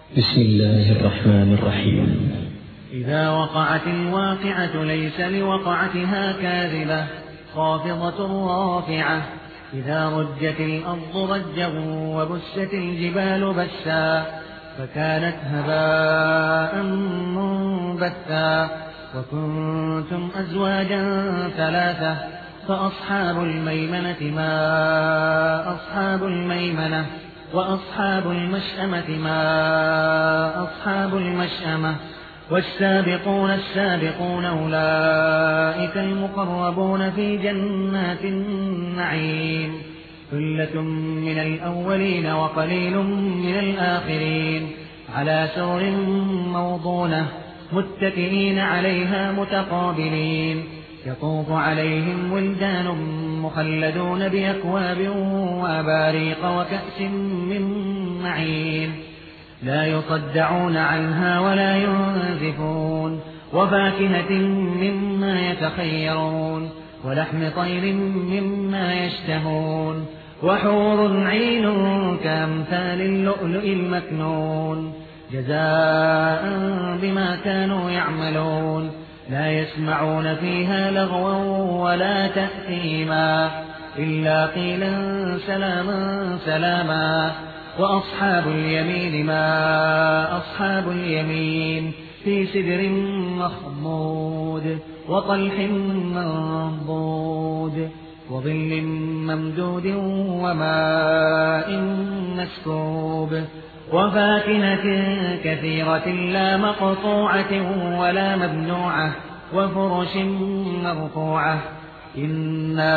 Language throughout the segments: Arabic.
بسم الله الرحمن الرحيم. إذا وقعت الواقعة ليس لوقعتها كاذبة خافضة رافعة إذا رجت الأرض رجا وبست الجبال بسا فكانت هباء منبثا وكنتم أزواجا ثلاثة فأصحاب الميمنة ما أصحاب الميمنة وأصحاب المشأمة ما أصحاب المشأمة والسابقون السابقون أولئك المقربون في جنات النعيم ثلة من الأولين وقليل من الآخرين على سرر موضونة متكئين عليها متقابلين يطوف عليهم ولدان مخلدون بأكواب وأباريق وكأس من معين لا يصدعون عنها ولا ينزفون وفاكهة مما يتخيرون ولحم طير مما يشتهون وحور عين كأمثال اللؤلؤ المكنون جزاء بما كانوا يعملون لا يسمعون فيها لغوا ولا تأثيما إلا قيلا سلاما سلاما وأصحاب اليمين ما أصحاب اليمين في سدر مخضود وطلح منضود وظل ممدود وماء مسكوب وفاكهة كثيرة لا مقطوعة ولا ممنوعة وفرش مرفوعة إنا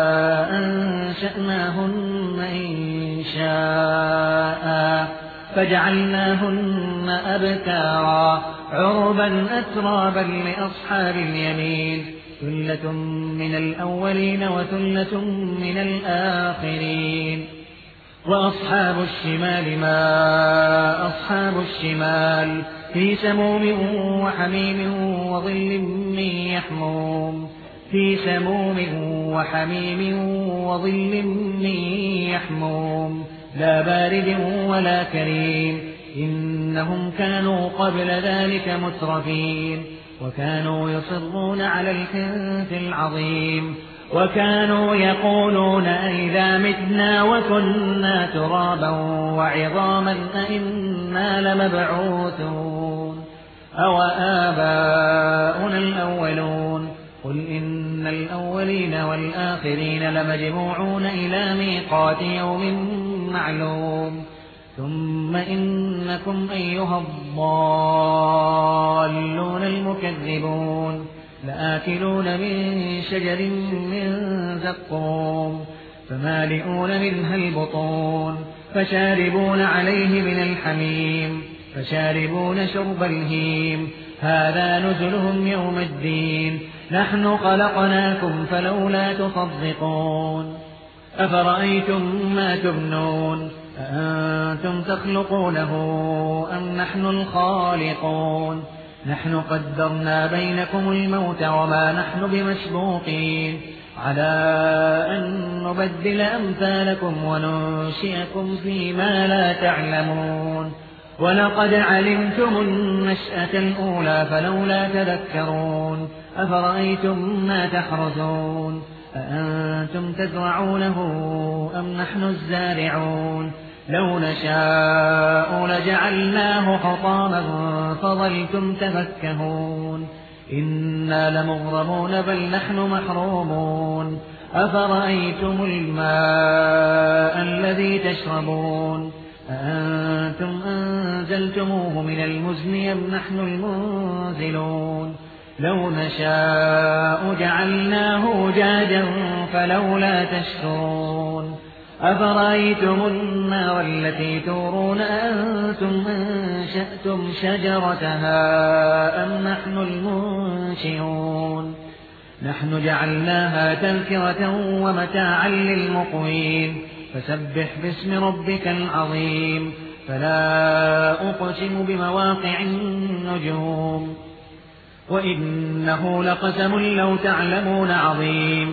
أنشأناهن إنشاء فجعلناهن أبكارا عربا أترابا لأصحاب اليمين ثلة من الأولين وثلة من الآخرين وأصحاب الشمال ما أصحاب الشمال في سموم وحميم وظل من يحموم في سموم وحميم وظل من يحموم لا بارد ولا كريم إنهم كانوا قبل ذلك مترفين وكانوا يصرون على الحنث العظيم وكانوا يقولون أئذا متنا وكنا ترابا وعظاما أئنا لمبعوثون أو آباؤنا الأولون قل إن الأولين والآخرين لمجموعون إلى ميقات يوم معلوم ثم إنكم أيها الضالون المكذبون لآكلون من شجر من زقوم فمالئون منها البطون فشاربون عليه من الحميم فشاربون شرب الهيم هذا نزلهم يوم الدين نحن خلقناكم فلولا تصدقون أفرأيتم ما تمنون أأنتم تخلقونه أم نحن الخالقون نحن قدرنا بينكم الموت وما نحن بمسبوقين على أن نبدل أمثالكم وننشئكم فيما لا تعلمون ولقد علمتم النشأة الأولى فلولا تذكرون أفرأيتم ما تحرثون أأنتم تزرعونه أم نحن الزارعون لو نشاء لجعلناه حطاما فظلتم تفكهون إنا لمغرمون بل نحن محرومون أفرأيتم الماء الذي تشربون أأنتم أنزلتموه من المزن أم نحن المنزلون لو نشاء جعلناه جاجا فلولا تشكرون أفرأيتم النار التي تورون أأنتم أنشأتم شجرتها أم نحن المنشئون نحن جعلناها تذكرة ومتاعا للمقوين فسبح باسم ربك العظيم فلا أقسم بمواقع النجوم وإنه لقسم لو تعلمون عظيم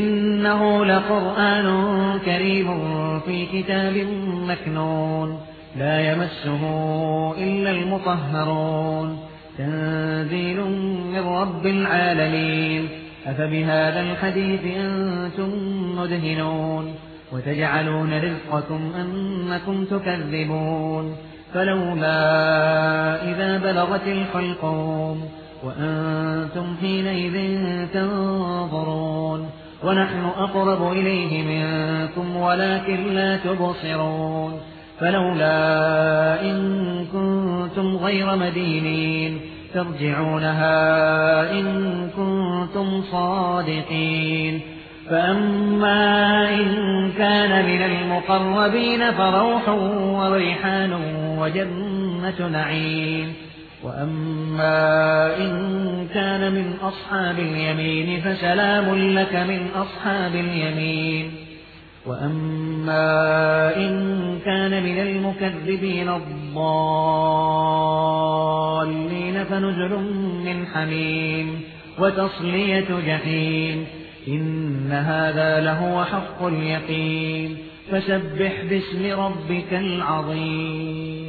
إنه لقرآن كريم في كتاب مكنون لا يمسه إلا المطهرون تنزيل من رب العالمين أفبهذا الحديث أنتم مدهنون وتجعلون رزقكم أنكم تكذبون فلولا إذا بلغت الحلقوم وأنتم حينئذ تنظرون ونحن أقرب إليه منكم ولكن لا تبصرون فلولا إن كنتم غير مدينين ترجعونها إن كنتم صادقين فأما إن كان من المقربين فروح وريحان وجنة نعيم وأما إن كان من أصحاب اليمين فسلام لك من أصحاب اليمين وأما إن كان من المكذبين الضالين فنزل من حميم وتصلية جحيم إن هذا لهو حق اليقين فسبح باسم ربك العظيم.